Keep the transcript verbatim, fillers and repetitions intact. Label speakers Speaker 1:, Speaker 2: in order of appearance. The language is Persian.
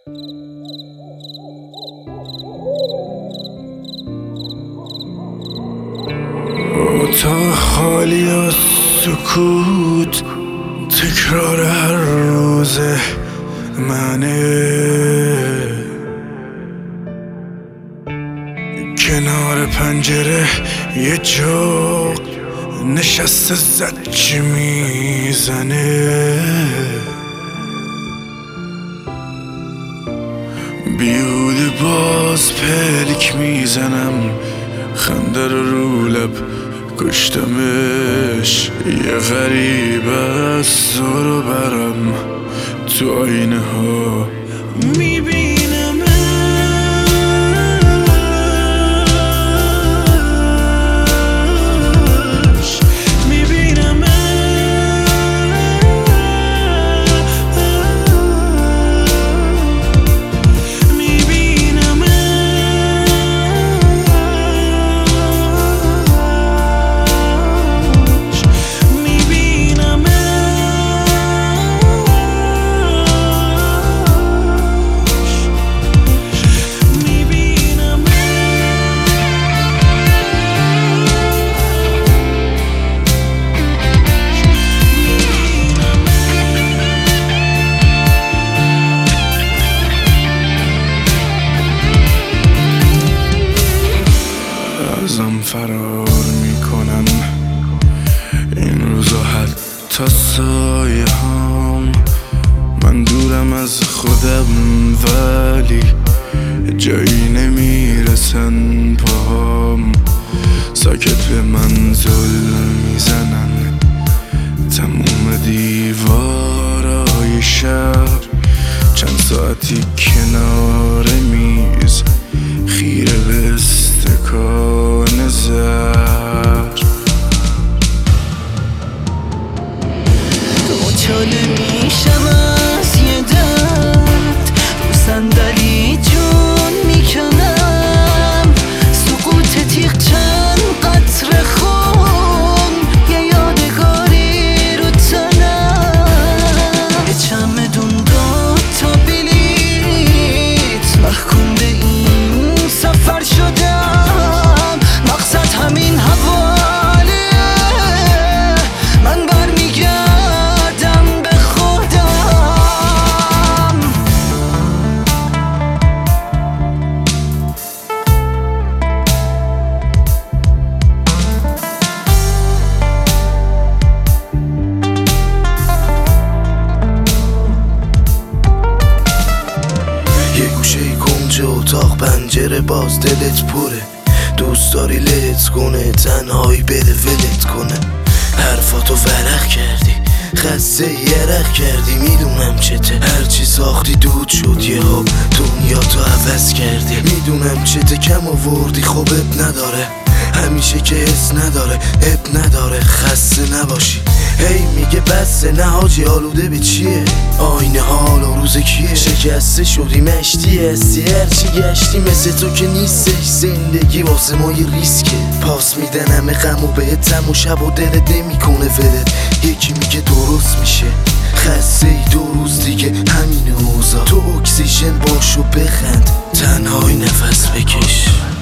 Speaker 1: اتاق خالی از سکوت، تکرار هر روز منه. کنار پنجره یه جوق نشسته زجی میزنه. بیهوده باز پلک میزنم، خنده رو رو لب کشتمش. یه غریب از سر و برم تو آینه ها میبینم. ازم فرار میکنن این روزا حتی سایه هم. من دورم از خودم ولی جایی نمیرسن پاهم. ساکت به منزل میزنن تموم دیوارای شهر. چند ساعتی کنار میز خیره به استکان زهر.
Speaker 2: دوچاله میشم از یه درد، رو صندلی جون میکنم. سقوط تیغ چند قطره خون، یه یادگاری رو تنم. یه چمدون دو تا بلیت، محکوم به این سفر شدم. مقصد همین حواله، من برمیگردم به خودم.
Speaker 3: یه گوشه کنج اتاق پنجره باز دلت پره. دوست داری لت کنه تنهایی بده ولت کنه. حرفاتو ورق کردی خسته یرق کردی. میدونم چته هرچی ساختی دود شد یه ها دنیا تو عوض کردی. میدونم چته کم آوردی خب اب نداره همیشه که حس نداره اب نداره خسته نباشی. هی میگه بسه نه حاجی آلوده به چیه؟ آینه حال و روز کیه؟ شکسته شدی مشتی هستی هرچی گشتی مثل تو که نیستش. زندگی واسه ما یه ریسکه، پاس میدن همه غم و بهتم و شب و دلت نمیکنه ولت. یکی میگه درست میشه خسته ای دو روز دیگه همین اوضاع. تو اکسیژن باش و بخند تنهایی نفس بکش.